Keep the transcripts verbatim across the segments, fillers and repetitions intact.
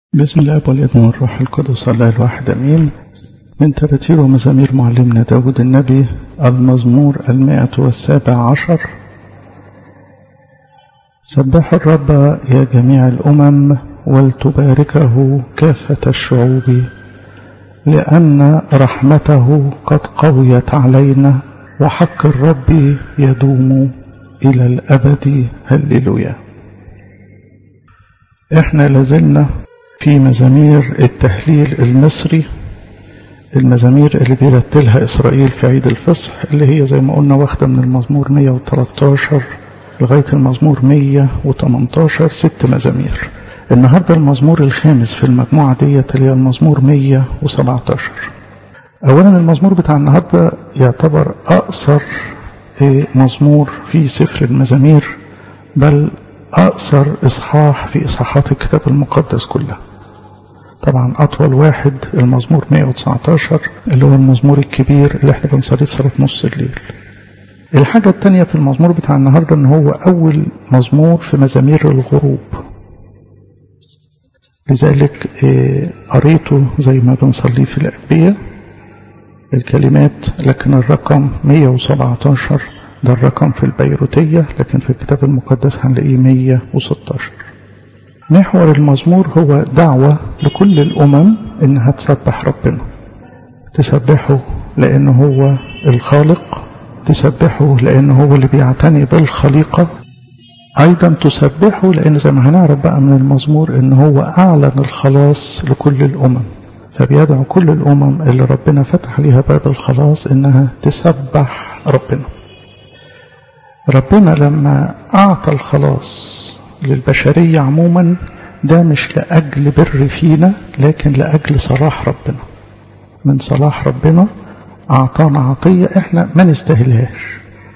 بسم الله والابن والروح القدس الله الواحد امين. من تراتير ومزامير معلمنا داود النبي المزمور المائة والسابع عشر. سبحوا الرب يا جميع الامم ولتباركه كافة الشعوب، لأن رحمته قد قويت علينا وحق الرب يدوم إلى الأبد. هللويا. احنا لازلنا في مزامير التهليل المصري، المزامير اللي بيرتلها إسرائيل في عيد الفصح، اللي هي زي ما قلنا واخدة من المزمور مائة وثلاثة عشر لغاية المزمور مائة وثمانية عشر، ست مزامير. النهاردة المزمور الخامس في المجموعة ديت اللي هي المزمور مائة وسبعة عشر. أولا المزمور بتاع النهاردة يعتبر أقصر مزمور في سفر المزامير، بل أقصر إصحاح في إصحاحات الكتاب المقدس كلها. طبعا أطول واحد المزمور مائة وتسعة عشر اللي هو المزمور الكبير اللي احنا بنصليه في صلاة نص الليل. الحاجة التانية في المزمور بتاع النهاردة ان هو أول مزمور في مزامير الغروب، لذلك قريته زي ما بنصليه في الأنبياء الكلمات، لكن الرقم مائة وسبعة عشر ده الرقم في البيروتية، لكن في الكتاب المقدس هنلاقيه مائة وستة عشر. محور المزمور هو دعوة لكل الأمم إنها تسبح ربنا، تسبحه لأنه هو الخالق، تسبحه لأنه هو اللي بيعتني بالخليقة، أيضا تسبحه لأن زي ما هنعرف بقى من المزمور إن هو أعلن الخلاص لكل الأمم، فبيدعو كل الأمم اللي ربنا فتح ليها باب الخلاص إنها تسبح ربنا. ربنا لما أعطى الخلاص للبشرية عموما ده مش لأجل بر فينا، لكن لأجل صلاح ربنا. من صلاح ربنا أعطانا عطية إحنا ما نستاهلهاش.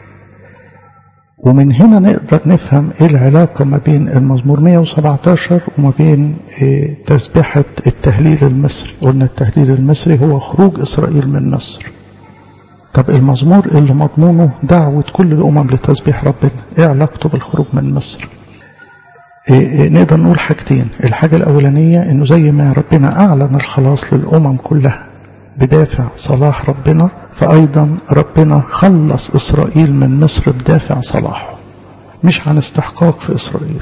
ومن هنا نقدر نفهم إيه العلاقة ما بين المزمور مائة وسبعة عشر وما بين إيه تسبيحة التهليل المصري. قلنا التهليل المصري هو خروج إسرائيل من مصر. طب المزمور اللي مضمونه دعوة كل الأمم لتسبيح ربنا، إيه علاقته بالخروج من مصر؟ إيه إيه نقدر نقول حاجتين. الحاجة الأولانية إنه زي ما ربنا أعلن الخلاص للأمم كلها بدافع صلاح ربنا، فأيضا ربنا خلص إسرائيل من مصر بدافع صلاحه، مش عن استحقاق في إسرائيل.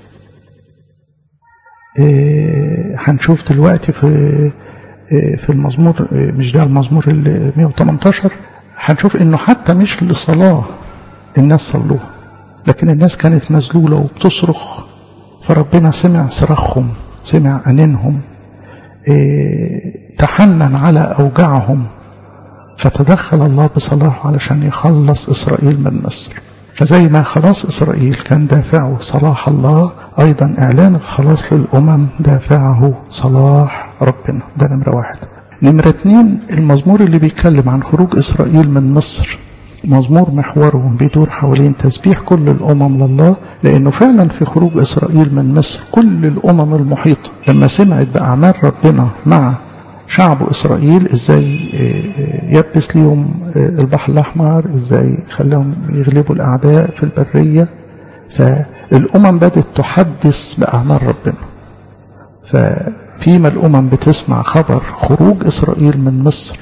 إيه هنشوف دلوقتي في إيه في المزمور، إيه مش ده المزمور ال مائة وثمانية عشر، هنشوف إنه حتى مش لصلاة الناس صلوها، لكن الناس كانت مذلولة وبتصرخ، فربنا سمع صراخهم، سمع أنينهم، إيه تحنن على أوجاعهم، فتدخل الله بصلاحه علشان يخلص إسرائيل من مصر. فزي ما خلاص إسرائيل كان دافعه صلاح الله، أيضا إعلان الخلاص للأمم دافعه صلاح ربنا. ده نمرة واحد. نمرة اتنين المزمور اللي بيتكلم عن خروج إسرائيل من مصر مزمور محوره بيدور حوالين تسبيح كل الأمم لله، لأنه فعلا في خروج إسرائيل من مصر كل الأمم المحيطة لما سمعت بأعمال ربنا مع شعب إسرائيل، إزاي يبس ليهم البحر الأحمر، إزاي خلاهم يغلبوا الأعداء في البرية، فالأمم بدأت تحدث بأعمال ربنا. ففيما الأمم بتسمع خبر خروج إسرائيل من مصر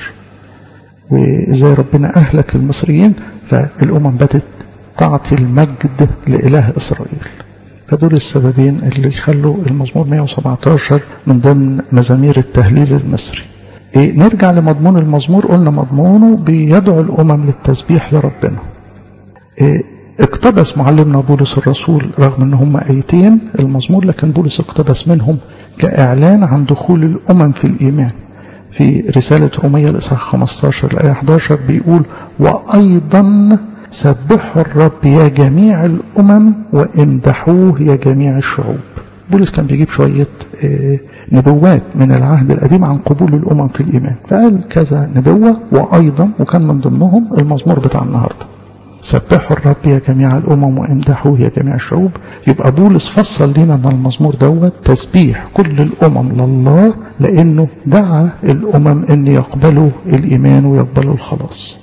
وإزاي ربنا أهلك المصريين، فالأمم بدأت تعطي المجد لإله إسرائيل. فدول السببين اللي يخلوا المزمور مائة وسبعة عشر من ضمن مزامير التهليل المصري. إيه نرجع لمضمون المزمور. قلنا مضمونه بيدعو الأمم للتسبيح لربنا. إيه اقتبس معلمنا بولس الرسول رغم ان هم ايتين المزمور، لكن بولس اقتبس منهم كإعلان عن دخول الأمم في الإيمان. في رسالة رومية الإصحاح خمسة عشر الآية إحدى عشر بيقول: وأيضا سبحوا الرب يا جميع الأمم وامدحوه يا جميع الشعوب. بولس كان بيجيب شوية نبوات من العهد القديم عن قبول الأمم في الإيمان، فقال كذا نبوة وأيضا، وكان من ضمنهم المزمور بتاع النهاردة: سبحوا الرب يا جميع الأمم وامدحوه يا جميع الشعوب. يبقى بولس فصل لنا أن المزمور دوت تسبيح كل الأمم لله، لأنه دعا الأمم أن يقبلوا الإيمان ويقبلوا الخلاص.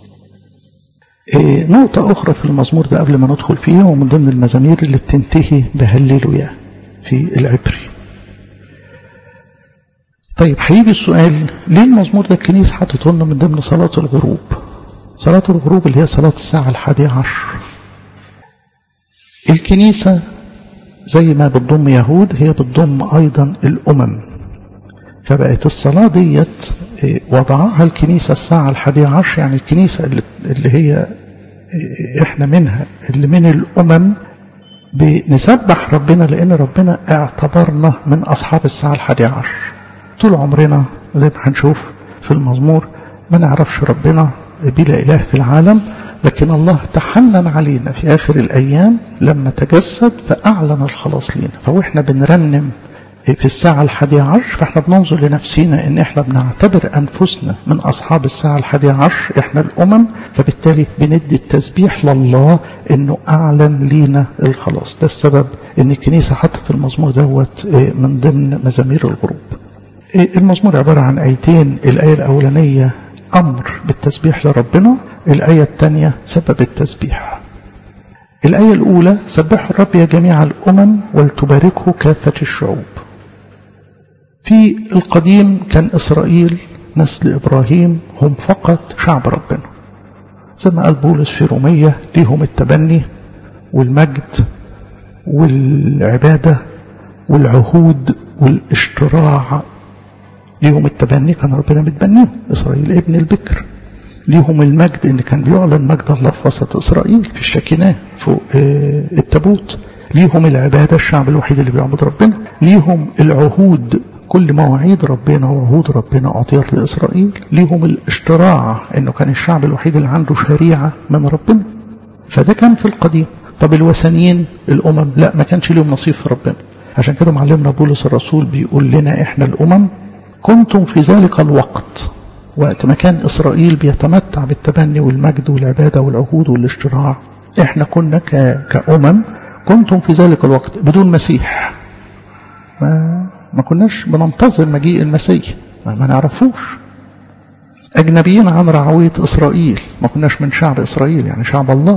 إيه نقطة أخرى في المزمور ده قبل ما ندخل فيه، ومن ضمن المزامير اللي بتنتهي بهللويا في العبري. طيب هيجي السؤال، ليه المزمور ده الكنيسة حطته لنا من ضمن صلاة الغروب؟ صلاة الغروب اللي هي صلاة الساعة الحادية عشر. الكنيسة زي ما بتضم يهود هي بتضم أيضا الأمم، فبقت الصلاة ديت وضعها الكنيسة الساعة الحادية عشر، يعني الكنيسة اللي هي احنا منها اللي من الأمم بنسبح ربنا، لأن ربنا اعتبرنا من أصحاب الساعة الحادية عشر. طول عمرنا زي ما هنشوف في المزمور ما نعرفش ربنا، بلا إله في العالم، لكن الله تحنن علينا في آخر الأيام لما تجسد فأعلن الخلاص لنا. فوإحنا بنرنم في الساعة الحادية عشر فإحنا بننظر لنفسينا إن إحنا بنعتبر أنفسنا من أصحاب الساعة الحادية عشر، إحنا الأمم، فبالتالي بندي التسبيح لله إنه أعلن لينا الخلاص. ده السبب إن الكنيسة حطت المزمور دوت من ضمن مزامير الغروب. المزمور عبارة عن آيتين، الآية الأولانية أمر بالتسبيح لربنا، الآية الثانية سبب التسبيح. الآية الأولى سبحوا الرب يا جميع الأمم ولتباركه كافة الشعوب. في القديم كان إسرائيل نسل إبراهيم هم فقط شعب ربنا، زي ما قال بولس في رومية ليهم التبني والمجد والعبادة والعهود والاشتراع. ليهم التبني كان ربنا متبنيهم، إسرائيل ابن البكر. ليهم المجد إن كان بيعلن مجد الله في وسط إسرائيل في الشكيناه فوق التابوت. ليهم العبادة، الشعب الوحيد اللي بيعبد ربنا. ليهم العهود، كل مواعيد ربنا وعهود ربنا أعطيت لإسرائيل. ليهم الاشتراع، إنه كان الشعب الوحيد اللي عنده شريعة من ربنا. فده كان في القديم. طب الوثنيين الأمم لا، ما كانش لهم نصيب في ربنا. عشان كده معلمنا بولس الرسول بيقول لنا إحنا الأمم كنتم في ذلك الوقت، وقت ما كان إسرائيل بيتمتع بالتبني والمجد والعبادة والعهود والاشتراع، إحنا كنا كأمم كنتم في ذلك الوقت بدون مسيح. ما, ما كناش بننتظر مجيء المسيح، ما, ما نعرفوش. أجنبيين عن رعوية إسرائيل، ما كناش من شعب إسرائيل يعني شعب الله.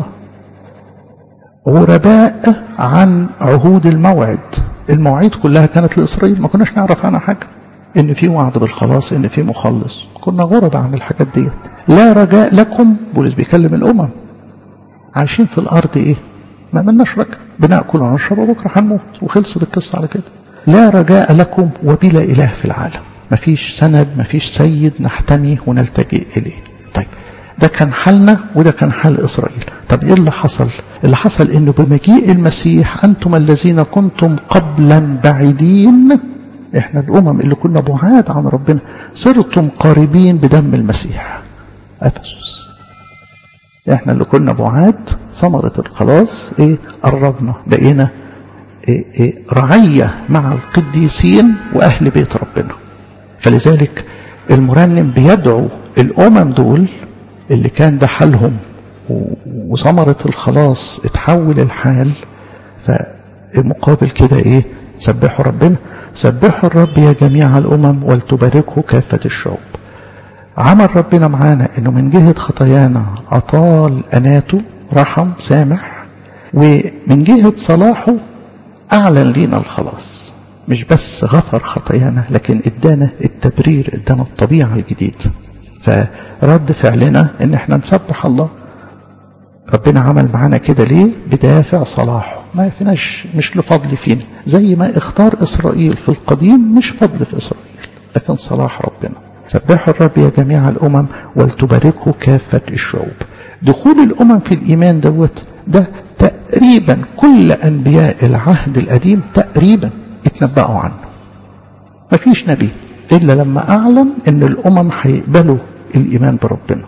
غرباء عن عهود الموعد، المواعيد كلها كانت لإسرائيل، ما كناش نعرف عنها حاجة، إن في وعد بالخلاص، إن في مخلص. كنا غرباء عن الحاجات ديت. لا رجاء لكم، بولس بيكلم الأمم عايشين في الأرض إيه؟ ما ملناش رجاء، بناكل ونشرب وبكرة هنموت، وخلصت القصة على كده. لا رجاء لكم وبلا إله في العالم، ما فيش سند، ما فيش سيد نحتمي ونلتجئ إليه. طيب ده كان حالنا وده كان حال إسرائيل. طب إيه اللي حصل؟ اللي حصل إنه بمجيء المسيح أنتم الذين كنتم قبلا بعيدين، إحنا الأمم اللي كنا بعاد عن ربنا، صرتم قريبين بدم المسيح. أفسس، إحنا اللي كنا بعاد، ثمرة الخلاص إيه؟ قربنا، بقينا إيه إيه رعية مع القديسين وأهل بيت ربنا. فلذلك المرنم بيدعو الأمم دول اللي كان ده حالهم وثمرة الخلاص اتحول الحال، فالمقابل كده إيه؟ سبحوا ربنا، سبحوا الرب يا جميع الأمم ولتباركه كافة الشعوب. عمل ربنا معانا إنه من جهة خطايانا أطال أناته، رحم، سامح، ومن جهة صلاحه أعلن لنا الخلاص. مش بس غفر خطايانا، لكن ادانا التبرير، ادانا الطبيعة الجديدة. فرد فعلنا إن احنا نسبح الله. ربنا عمل معانا كده ليه؟ بدافع صلاحه، ما فيناش، مش لفضل فينا، زي ما اختار إسرائيل في القديم، مش فضل في إسرائيل لكن صلاح ربنا. سبحوا الرب يا جميع الأمم ولتباركه كافة الشعوب. دخول الأمم في الإيمان دوت ده تقريبا كل أنبياء العهد القديم تقريبا اتنبأوا عنه. ما فيش نبي إلا لما أعلن أن الأمم هيقبلوا الإيمان بربنا.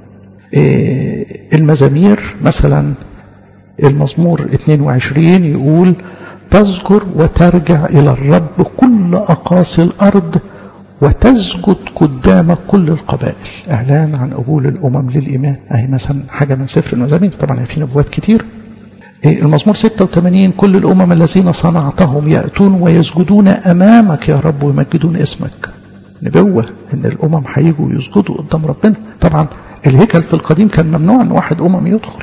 المزامير مثلا المزمور اثنين وعشرين يقول تذكر وترجع إلى الرب كل أقاصي الأرض وتسجد قدام كل القبائل. إعلان عن قبول الأمم للإيمان. أهي مثلا حاجة من سفر المزامير، طبعا في نبوات كتير. المزمور ستة وثمانين كل الأمم الذين صنعتهم يأتون ويسجدون أمامك يا رب ويمجدون اسمك. نبوة إن الأمم هيجوا يسجدوا قدام ربنا. طبعا الهيكل في القديم كان ممنوع أن واحد أمم يدخل،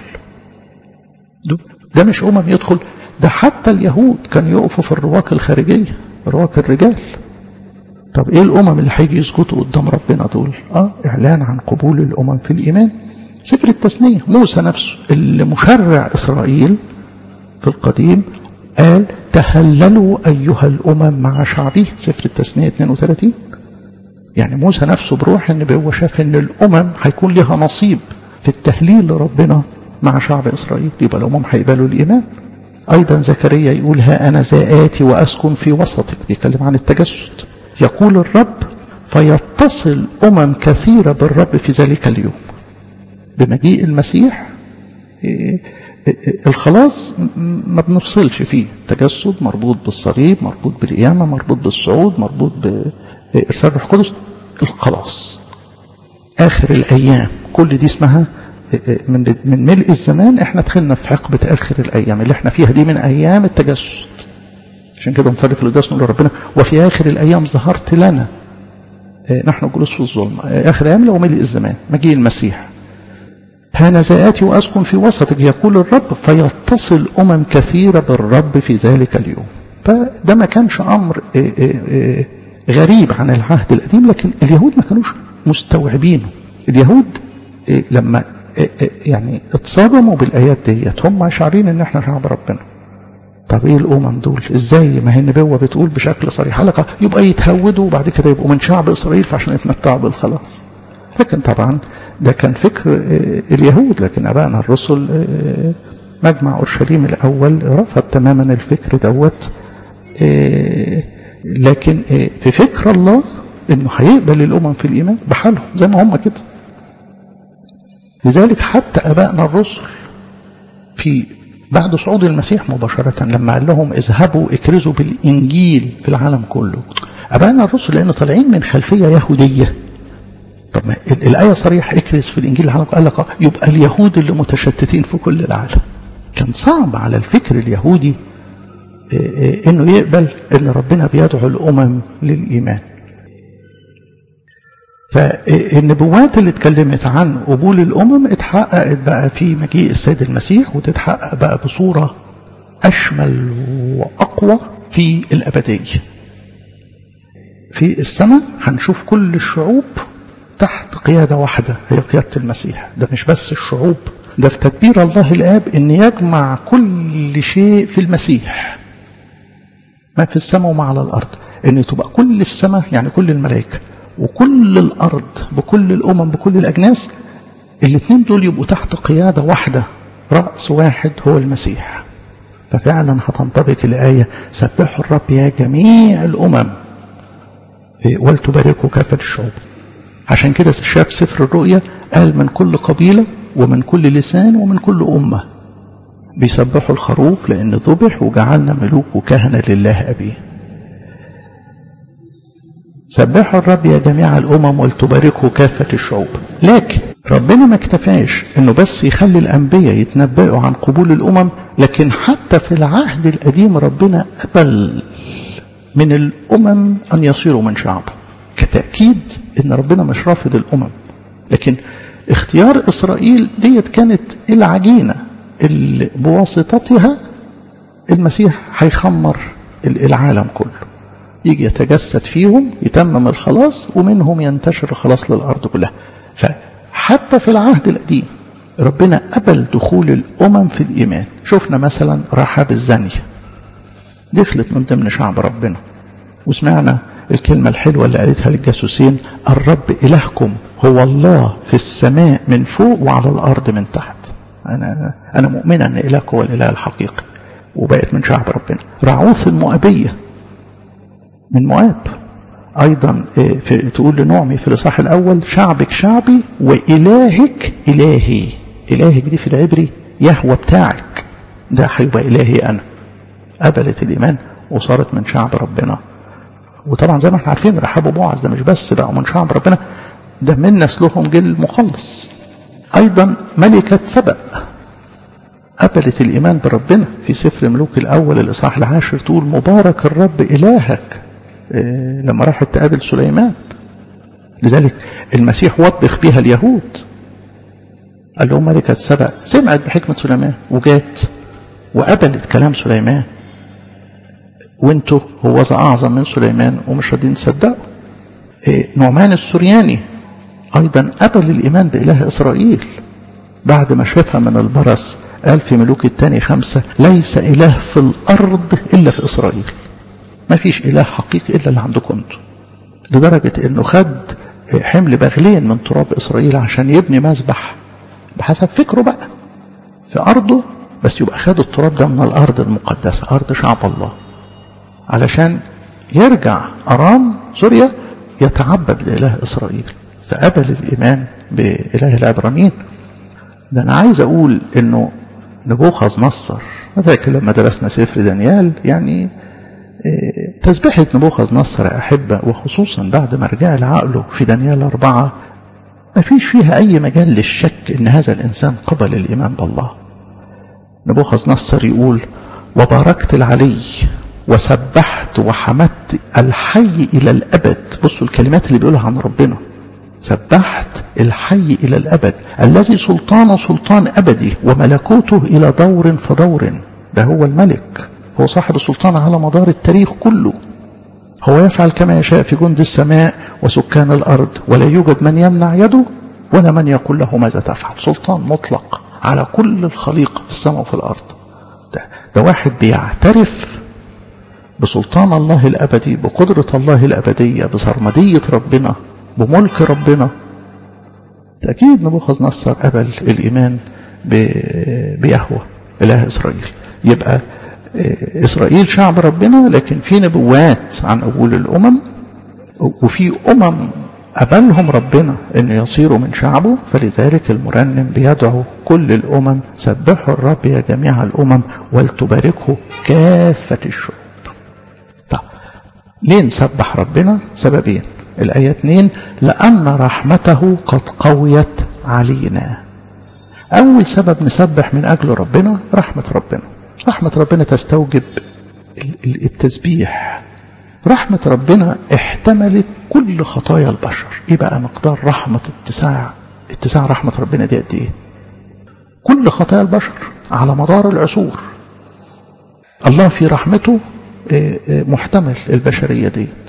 ده مش أمم يدخل، ده حتى اليهود كانوا يقفوا في الرواق الخارجية، رواق الرجال. طب ايه الامم اللي هيجي يسجدوا قدام ربنا دول؟ اه اعلان عن قبول الامم في الايمان. سفر التثنية موسى نفسه اللي مشرع اسرائيل في القديم قال تهللوا ايها الامم مع شعبه، سفر التثنية اثنين وثلاثين. يعني موسى نفسه بروح النبوة شاف ان الامم هيكون لها نصيب في التهليل لربنا مع شعب اسرائيل، يبقى الامم هيقبلوا الايمان. ايضا زكريا يقول ها انا ذا آتي واسكن في وسطك، بيتكلم عن التجسد. يقول الرب فيتصل امم كثيرة بالرب في ذلك اليوم. بمجيء المسيح الخلاص ما بنفصلش فيه، تجسد مربوط بالصليب، مربوط بالقيامة، مربوط بالصعود، مربوط بإرسال الروح القدس. الخلاص آخر الأيام كل دي اسمها من من ملء الزمان. احنا دخلنا في حقبة آخر الأيام اللي احنا فيها دي من أيام التجسد. عشان كده نصلي في القداس نقول لربنا وفي آخر الأيام ظهرت لنا نحن جلوس في الظلم. آخر الأيام لو ملء الزمان مجيء المسيح. هانذا آتي وأسكن في وسطك يقول الرب فيتصل أمم كثيرة بالرب في ذلك اليوم. فده ما كانش أمر غريب عن العهد القديم، لكن اليهود ما كانوش مستوعبينه. اليهود لما يعني اتصدموا بالآيات ديت هم شعرين ان احنا شعب ربنا. طب ايه الامم دول ازاي؟ ما هي النبوة بتقول بشكل صريح لك يبقى يتهودوا وبعد كده يبقوا من شعب اسرائيل فعشان يتمتعوا بالخلاص. لكن طبعا ده كان فكر اليهود، لكن ابائنا الرسل مجمع اورشليم الاول رفض تماما الفكر دوت. لكن في فكر الله انه هيقبل الامم في الايمان بحالهم زي ما هم كده. لذلك حتى ابائنا الرسل في بعد صعود المسيح مباشرة لما قال لهم اذهبوا اكرزوا بالانجيل في العالم كله، ابائنا الرسل لانه طالعين من خلفية يهودية. طب ما الآية صريح اكرز في الانجيل العالم، قال لك يبقى اليهود اللي متشتتين في كل العالم. كان صعب على الفكر اليهودي انه يقبل ان ربنا بيدعو الامم للايمان. فالنبوات اللي اتكلمت عن قبول الامم اتحققت بقى في مجيء السيد المسيح، وتتحقق بقى بصورة اشمل واقوى في الابدية. في السماء هنشوف كل الشعوب تحت قيادة واحدة هي قيادة المسيح. ده مش بس الشعوب، ده في تدبير الله الآب ان يجمع كل شيء في المسيح، ما في السماء وما على الأرض، ان تبقى كل السماء يعني كل الملائكة وكل الأرض بكل الأمم بكل الأجناس، الاثنين دول يبقوا تحت قيادة واحدة، رأس واحد هو المسيح. ففعلا هتنطبق الآية سبحوا الرب يا جميع الأمم ولتباركوا كافة الشعوب. عشان كده شاف سفر الرؤيا قال من كل قبيلة ومن كل لسان ومن كل أمة بيسبحوا الخروف لأن ذبح وجعلنا ملوك وكهنة لله أبيه. سبحوا الرب يا جميع الأمم ولتباركوا كافة الشعوب. لكن ربنا ما اكتفاش انه بس يخلي الأنبياء يتنبأوا عن قبول الأمم، لكن حتى في العهد القديم ربنا قبل من الأمم أن يصيروا من شعبه، كتأكيد ان ربنا مش رافض الأمم. لكن اختيار إسرائيل ديت كانت العجينة اللي بواسطتها المسيح هيخمر العالم كله، يجي يتجسد فيهم يتمم الخلاص ومنهم ينتشر الخلاص للأرض كلها. فحتى في العهد القديم ربنا قبل دخول الأمم في الإيمان. شفنا مثلا رحاب الزانية دخلت من ضمن شعب ربنا، وسمعنا الكلمة الحلوة اللي قالتها للجاسوسين الرب إلهكم هو الله في السماء من فوق وعلى الأرض من تحت. أنا أنا مؤمنة أن إلهك هو الإله الحقيقي، وبقت من شعب ربنا. رعوث المؤبية من مؤاب أيضا في تقول لنعمي في الإصحاح الأول شعبك شعبي وإلهك إلهي. إلهك دي في العبري يهوى بتاعك، ده هيبقى إلهي أنا. قبلت الإيمان وصارت من شعب ربنا. وطبعا زي ما احنا عارفين رحاب وبوعز ده مش بس بقوا من شعب ربنا، ده من نسلهم جه المخلص. أيضا ملكة سبأ قبلت الإيمان بربنا في سفر ملوك الأول الإصحاح العاشر تقول مبارك الرب إلهك إيه لما راحت تقابل سليمان. لذلك المسيح وبخ بها اليهود، قال لهم ملكة سبأ سمعت بحكمة سليمان وجات وقبلت كلام سليمان، وانتوا هو أعظم من سليمان ومش راضيين تصدقوا. نعمان السورياني أيضا قبل الإيمان بإله إسرائيل بعد ما شافها من البرص، قال في ملوك الثاني خمسة: ليس إله في الأرض إلا في إسرائيل، ما فيش إله حقيقي إلا اللي عندكم انتم. لدرجة إنه خد حمل بغلين من تراب إسرائيل عشان يبني مذبح بحسب فكره بقى في أرضه، بس يبقى خد التراب ده من الأرض المقدسة، أرض شعب الله، علشان يرجع أرام سوريا يتعبد لإله إسرائيل. فقبل الإيمان بإله العبرانيين. ده أنا عايز أقول إنه نبوخذ نصر، فاكر لما درسنا سفر دانيال، يعني تسبيحة نبوخذ نصر يا أحبة، وخصوصا بعد ما رجع لعقله في دانيال أربعة، ما فيش فيها أي مجال للشك إن هذا الإنسان قبل الإيمان بالله. نبوخذ نصر يقول: وباركت العلي وسبحت وحمدت الحي إلى الأبد. بصوا الكلمات اللي بيقولها عن ربنا: سبحت الحي إلى الأبد الذي سلطان سلطان أبدي وملكوته إلى دور فدور. ده هو الملك، هو صاحب السلطان على مدار التاريخ كله. هو يفعل كما يشاء في جند السماء وسكان الأرض، ولا يوجد من يمنع يده ولا من يقول له ماذا تفعل. سلطان مطلق على كل الخليقة في السماء وفي الأرض. ده, ده واحد بيعترف بسلطان الله الأبدي، بقدرة الله الأبدية، بسرمدية ربنا، بملك ربنا. تأكيد نبوخذ نصر قبل الإيمان بيهوه إله إسرائيل. يبقى إسرائيل شعب ربنا، لكن في نبوات عن قبول الأمم، وفي أمم قبلهم ربنا أن يصيروا من شعبه. فلذلك المرنم بيدعو كل الأمم: سبحوا الرب يا جميع الأمم ولتباركه كافة الشعوب. طب ليه نسبح ربنا؟ سببين. الآية اثنين: لأن رحمته قد قويت علينا. أول سبب نسبح من أجل ربنا رحمة ربنا. رحمة ربنا تستوجب التسبيح. رحمة ربنا احتملت كل خطايا البشر. ايه بقى مقدار رحمة اتساع اتساع رحمة ربنا دي قد ايه؟ كل خطايا البشر على مدار العصور الله في رحمته محتمل البشرية ديت.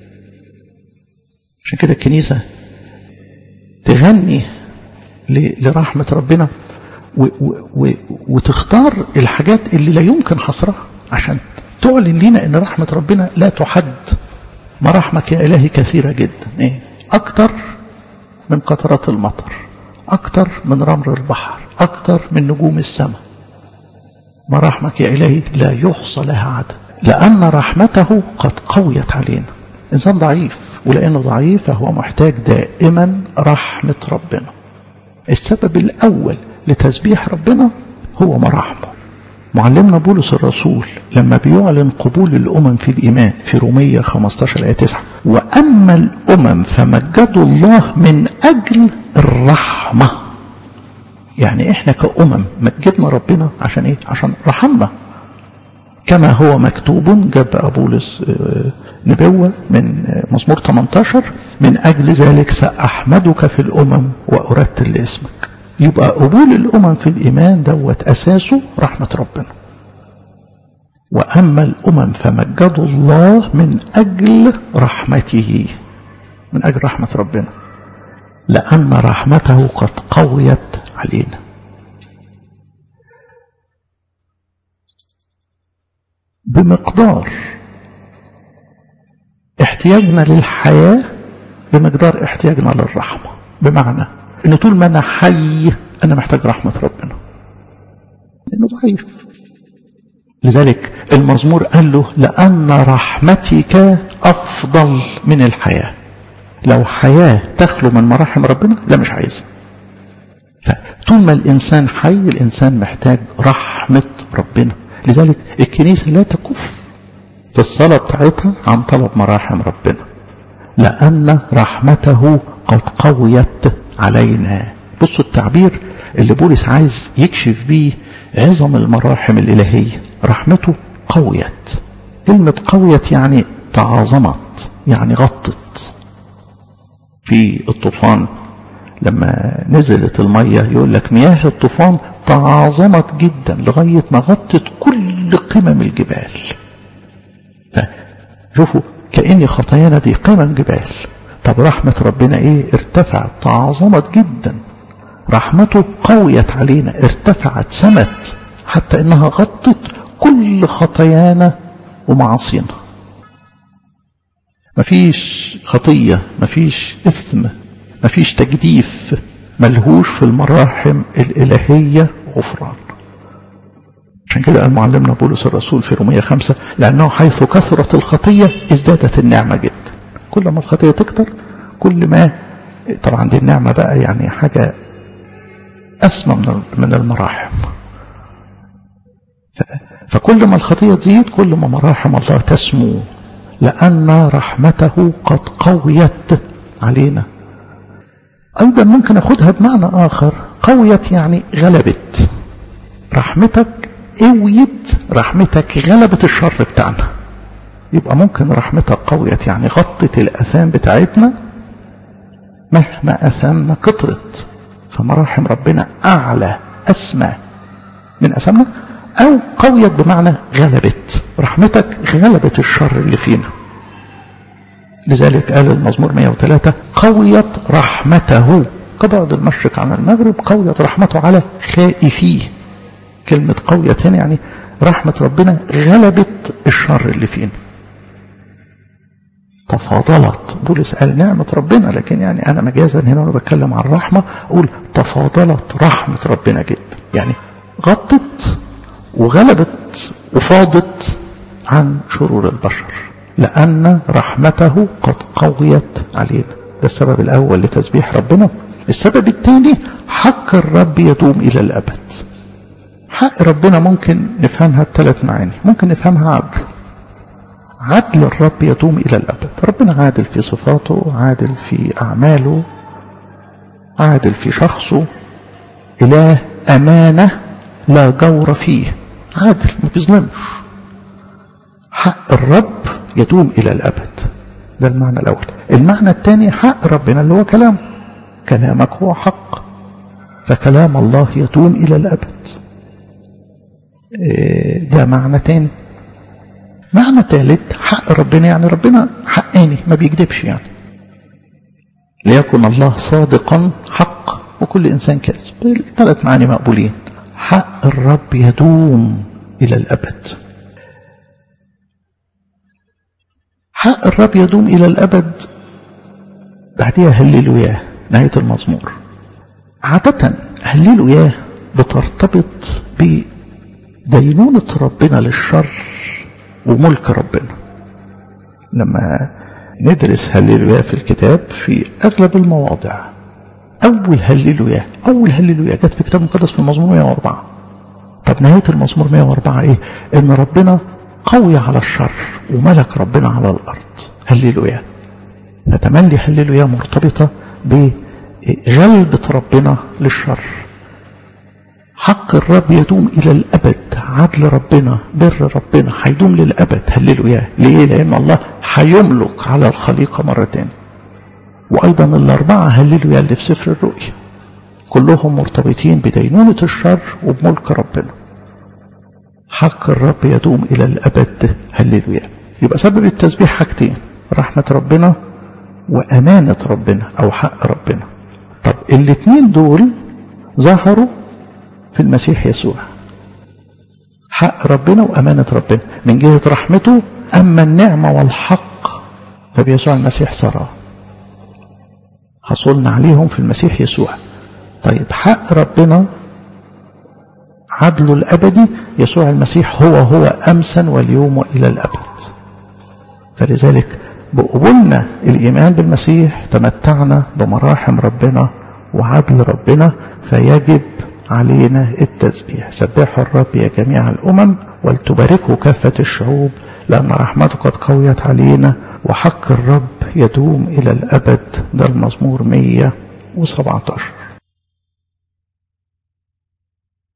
عشان كده الكنيسة تغني لرحمة ربنا و و وتختار الحاجات اللي لا يمكن حصرها عشان تعلن لنا ان رحمة ربنا لا تحد. مراحمك يا إلهي كثيرة جدا، ايه اكتر من قطرات المطر، اكتر من رمل البحر، اكتر من نجوم السماء. مراحمك يا إلهي لا يحصى لها عدد، لأن رحمته قد قويت علينا. إنسان ضعيف، ولأنه ضعيف فهو محتاج دائما رحمة ربنا. السبب الأول لتسبيح ربنا هو مراحمه. معلمنا بولس الرسول لما بيعلن قبول الأمم في الإيمان في رومية خمسة عشر آية تسعة: وأما الأمم فمجدوا الله من أجل الرحمة. يعني إحنا كأمم مجدنا ربنا عشان إيه؟ عشان رحمنا. كما هو مكتوب، جاب بولس نبوة من مزمور ثمانية عشر: من أجل ذلك سأحمدك في الأمم وأرتل لاسمك. يبقى قبول الأمم في الإيمان دوت أساسه رحمة ربنا. وأما الأمم فمجدوا الله من أجل رحمته، من أجل رحمة ربنا، لأن رحمته قد قويت علينا. بمقدار احتياجنا للحياة بمقدار احتياجنا للرحمة. بمعنى انه طول ما انا حي انا محتاج رحمة ربنا لانه ضعيف. لذلك المزمور قال له: لأن رحمتك افضل من الحياة. لو حياة تخلو من مراحم ربنا لا مش عايزها. فطول ما الانسان حي الانسان محتاج رحمة ربنا. لذلك الكنيسة لا تكف في الصلاة بتاعتها عن طلب مراحم ربنا، لأن رحمته قد قويت علينا. بصوا التعبير اللي بولس عايز يكشف بيه عظم المراحم الإلهية. رحمته قويت. كلمة قويت يعني تعاظمت، يعني غطت. في الطوفان لما نزلت المية يقول لك مياه الطوفان تعاظمت جدا لغاية ما غطت كل قمم الجبال. فشوفوا كأن خطايانا دي قمم جبال، طب رحمة ربنا ايه؟ ارتفعت، تعظمت جدا، رحمته قويت علينا، ارتفعت، سمت، حتى انها غطت كل خطايانا ومعاصينا. مفيش خطية، مفيش إثم، مفيش تجديف ملهوش في المراحم الإلهية غفران. عشان كده قال معلمنا بولس الرسول في رومية خمسة: لأنه حيث كثرت الخطية ازدادت النعمة جدا. كل ما الخطية تكتر كل ما، طبعا دي النعمة بقى يعني حاجة أسمى من المراحم. فكل ما الخطية تزيد كل ما مراحم الله تسمو، لأن رحمته قد قويت علينا. أيضا ممكن أخذها بمعنى آخر، قويت يعني غلبت. رحمتك قويت، رحمتك غلبت الشر بتاعنا. يبقى ممكن رحمتك قويت يعني غطت الأثام بتاعتنا مهما أثامنا كترت، فمراحم ربنا أعلى أسمى من أثامنا. أو قويت بمعنى غلبت، رحمتك غلبت الشر اللي فينا. لذلك قال المزمور مئة وثلاثة: قويت رحمته كبعد المشرق عن المغرب، قويت رحمته على خائفيه. كلمة قويت هنا يعني رحمة ربنا غلبت الشر اللي فينا. تفاضلت، بولس قال نعمة ربنا، لكن يعني أنا مجازا هنا وأنا بتكلم عن الرحمة أقول تفاضلت رحمة ربنا جدا، يعني غطت وغلبت وفاضت عن شرور البشر، لأن رحمته قد قويت علينا. ده السبب الأول لتسبيح ربنا. السبب الثاني: حق الرب يدوم إلى الأبد. حق ربنا ممكن نفهمها بثلاث معاني. ممكن نفهمها عدل. عدل الرب يدوم إلى الأبد. ربنا عادل في صفاته، عادل في أعماله، عادل في شخصه، إله أمانة لا جور فيه، عادل ما بيظلمش. حق الرب يدوم إلى الأبد. ده المعنى الأول. المعنى الثاني: حق ربنا اللي هو كلامه. كلامك هو حق، فكلام الله يدوم إلى الأبد. ده معنى ثاني. معنى ثالث: حق ربنا يعني ربنا حقاني ما بيكذبش، يعني ليكن الله صادقا حق وكل إنسان كاذب. الثلاث معاني مقبولين. حق الرب يدوم إلى الأبد. حق الرب يدوم إلى الأبد بعدها هللوياه نهاية المزمور. عادة هللوياه بترتبط بدينونة ربنا للشر وملك ربنا. لما ندرس هللوياه في الكتاب في أغلب المواضع، أول هللوياه أول هللوياه جت في الكتاب المقدس في المزمور مئة وأربعة. طب نهاية المزمور مئة وأربعة إيه؟ إن ربنا قوي على الشر وملك ربنا على الأرض. هللوياه. فتملي هللوياه مرتبطة بغلبة ربنا للشر. حق الرب يدوم إلى الأبد. عدل ربنا، بر ربنا هيدوم للأبد. هللوياه. ليه؟ لأن الله هيملك على الخليقة مرتين. وأيضا الأربعة هللوياه اللي في سفر الرؤيا كلهم مرتبطين بدينونة الشر وبملك ربنا. حق الرب يدوم إلى الأبد. هللوياه. يبقى سبب التسبيح حاجتين: رحمة ربنا وأمانة ربنا أو حق ربنا. طب الاثنين دول ظهروا في المسيح يسوع. حق ربنا وأمانة ربنا من جهة رحمته، أما النعمة والحق فبيسوع المسيح صار حصلنا عليهم في المسيح يسوع. طيب حق ربنا عدله الأبدي، يسوع المسيح هو هو أمسا واليوم وإلى الأبد. فلذلك بقبولنا الإيمان بالمسيح تمتعنا بمراحم ربنا وعدل ربنا، فيجب علينا التسبيح. سبحوا الرب يا جميع الأمم ولتباركوا كافة الشعوب، لأن رحمته قد قويت علينا وحق الرب يدوم إلى الأبد. ده المزمور مئة وسبعة عشر.